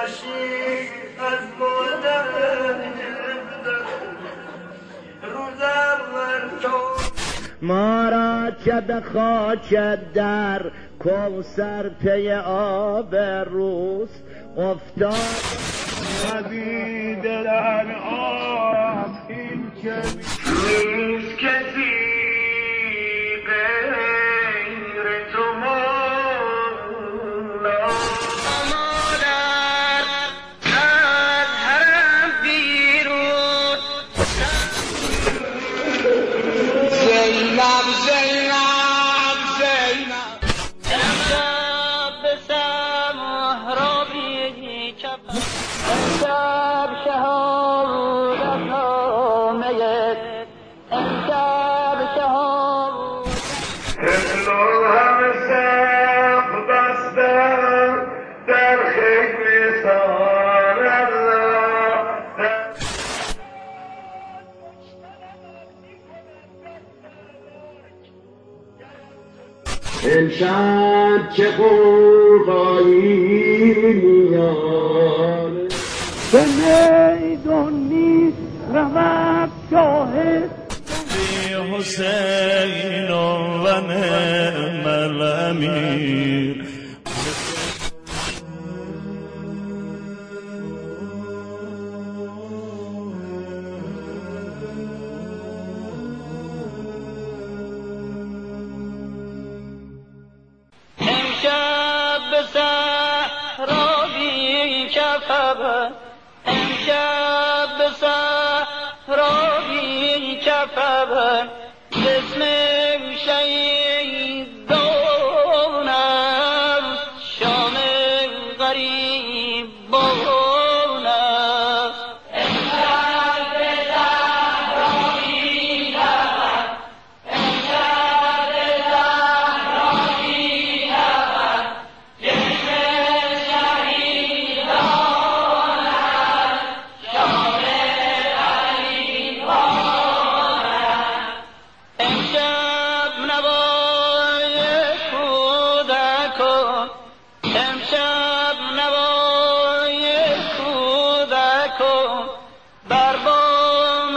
باشی از مادر روزم بر تو ما را چه به خاک در کوثر پی آب روز افتاد مزید در آب این که نیست کسی غیر تو مولا مادر از حرم بیرون زینب زینب زینب امشب به صحرایی کفن امشب شهادت نامه امشب شهادت اطلو همه سخت بستم در خیلی سار الله امشب چه قوقایی میاره به میدان نیست رود شاهد حسین و نعم الامیر امشب به صحرایی کفن امشب به صحرایی کفن جسم شهیدان است شام غریبان است امشب به صحرایی کفن امشب به صحرایی کفن جسم شهیدان است شام غریبان است امشب نوای کودکان امشب نوای کودکان بر بام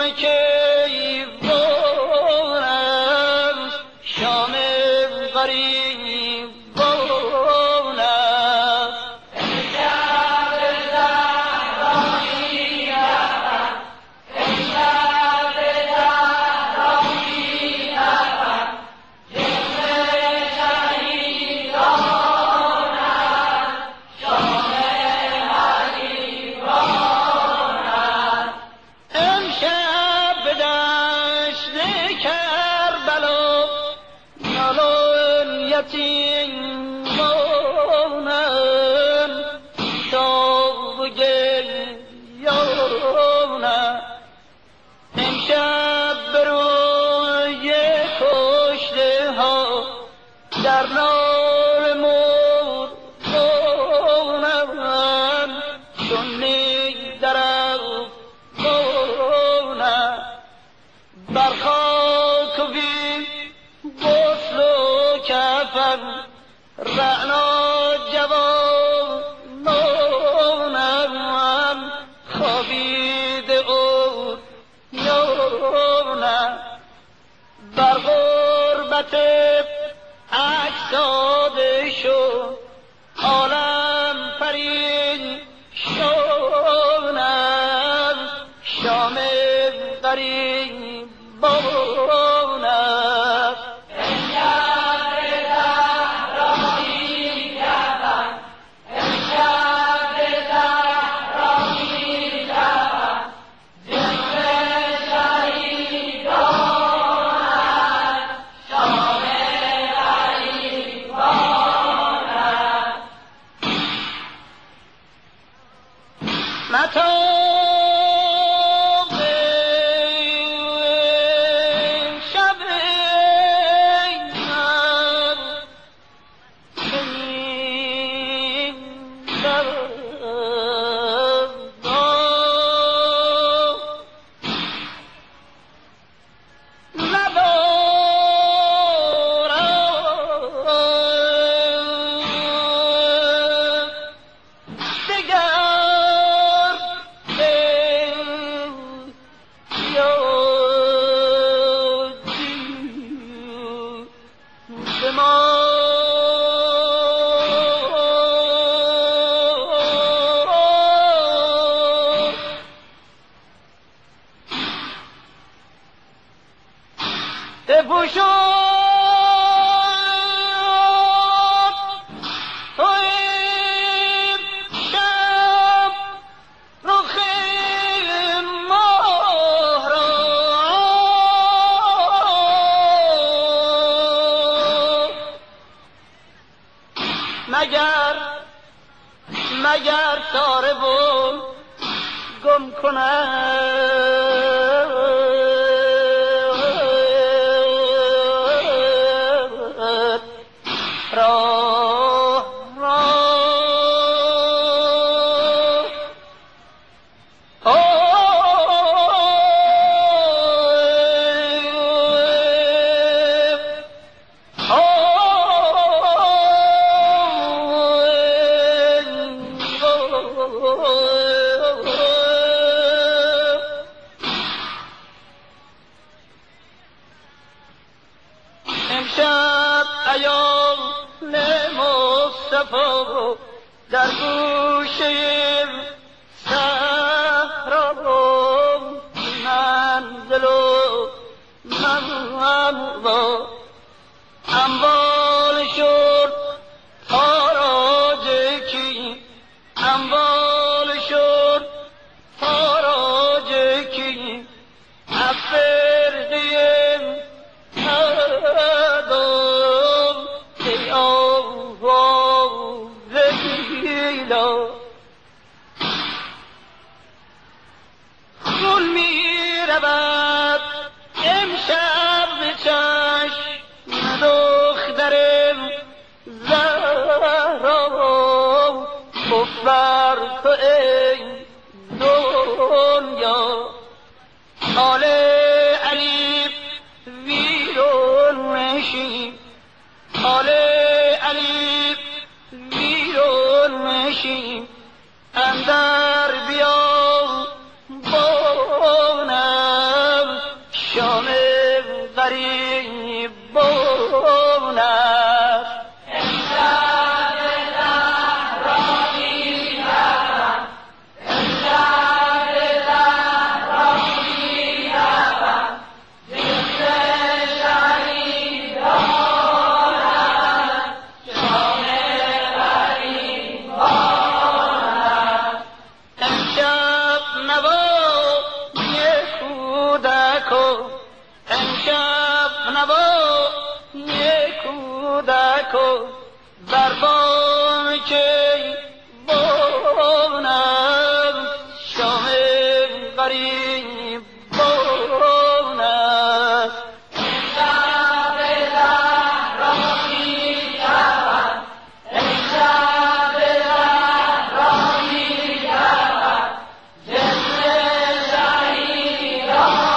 کیوان است شام غریبان است امشب به صحرایی کفن امشب به صحرایی کفن جسم شهیدان است شام غریبان است امشب به دشت کربلا نالان یتیمانند داغ و گریانند امشب به روی کشته ها در نار مردانند چون نیک در افغانند بر خاک و بی غسل و کفن رعنا جوانانند خوابیده عریانند بر غربت اجساد شد عالم پریشان است شام غریبان است امشب به صحرایی کفن امشب به صحرایی کفن جسم شهیدان است شام غریبان است متاع شب من این ندارم دگر اگر تاره و گم کنم راه امشب ایام مصطفی در گوشه صحرا منزل و منوا اموال شد تاراج کی اموال شد تاراج کی افرقیم مردم ای آواز گیلا خون می رود امشب به چشم دخترم زهرا بر تو ای دنیا حال علی ویرون مشی حال علی ویرون مشی اندر بیا بونم شام غریب بونم امشب نوا نیکودکو بر بام که بونم شام غریب بونم امشب زهرا می‌شود امشب زهرا می‌شود جسم شهیدان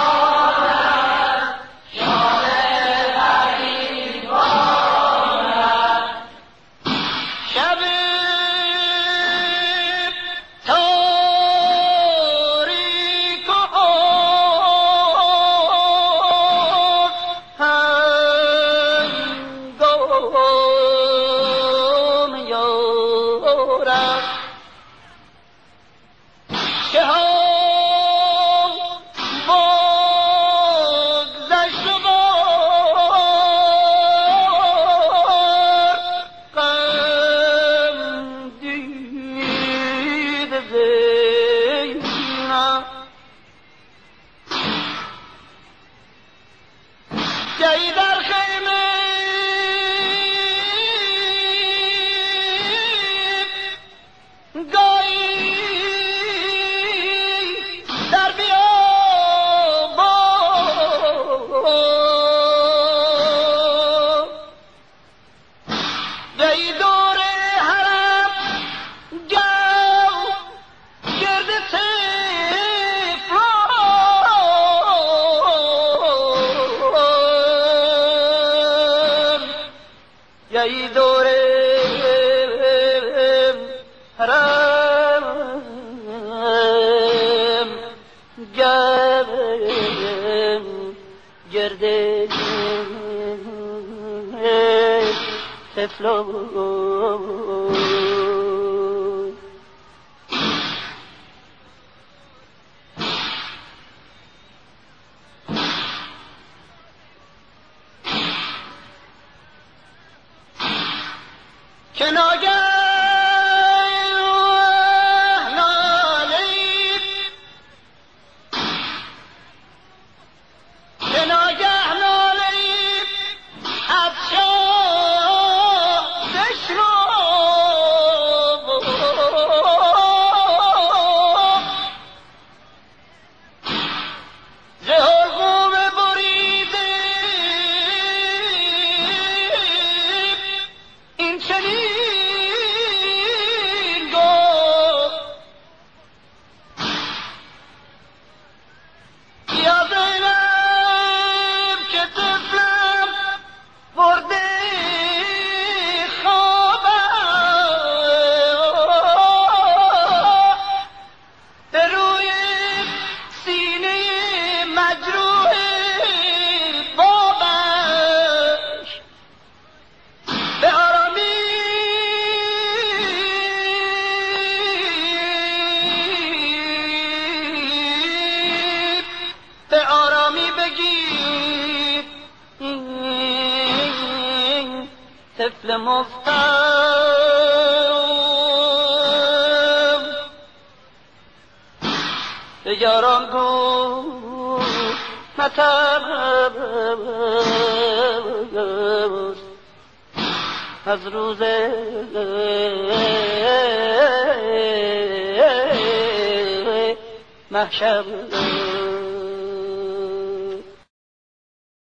جایی در خیمه گاهی در بیابان جایی دور حرم جو گرد جایی دوره حرم گرده طفلان که ناگه نالید که ناگه نالید از شادش رو طفل مفتم به یاران گو مترس از روز محشر